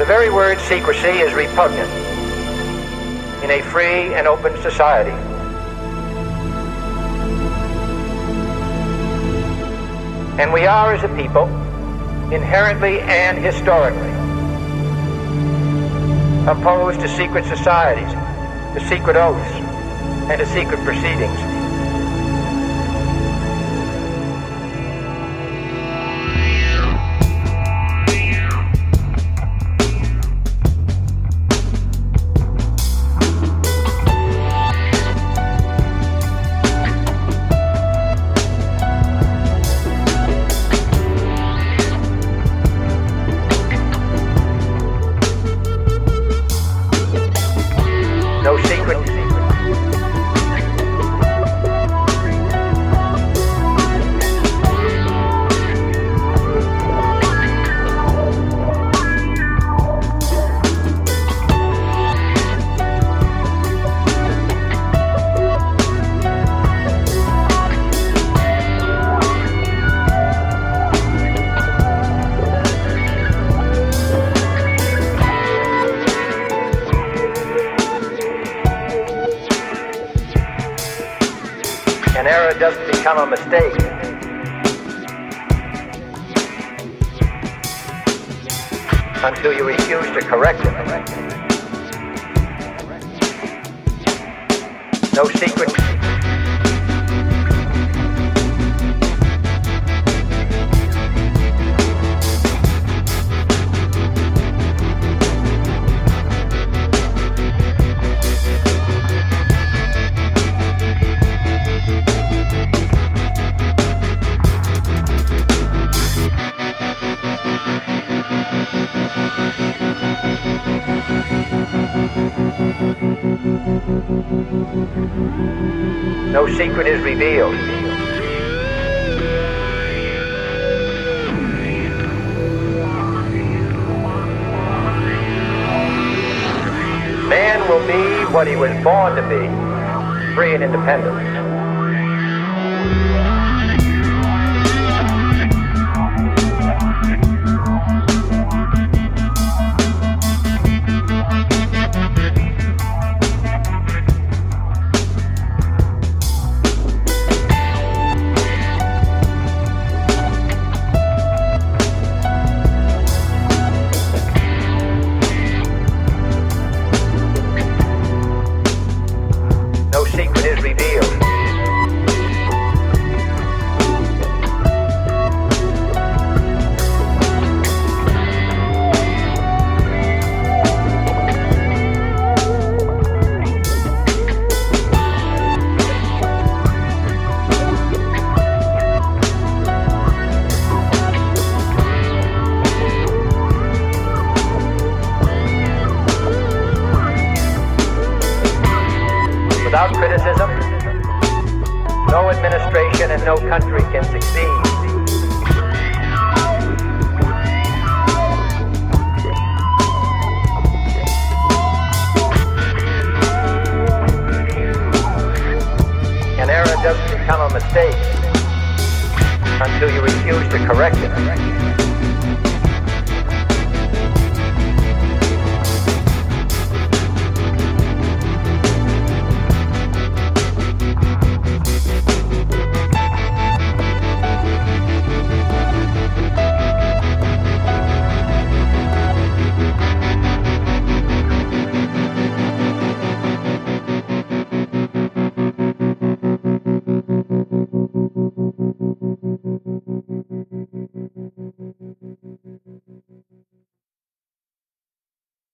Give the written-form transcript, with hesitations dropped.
The very word secrecy is repugnant in a free and open society. And we are, as a people, inherently and historically opposed to secret societies, to secret oaths, and to secret proceedings. No secret. An error doesn't become a mistake until you refuse to correct it. No secret. No secret is revealed. Man will be what he was born to be, free and independent. No secret is revealed. Without criticism, no administration and no country can succeed. An error doesn't become a mistake until you refuse to correct it.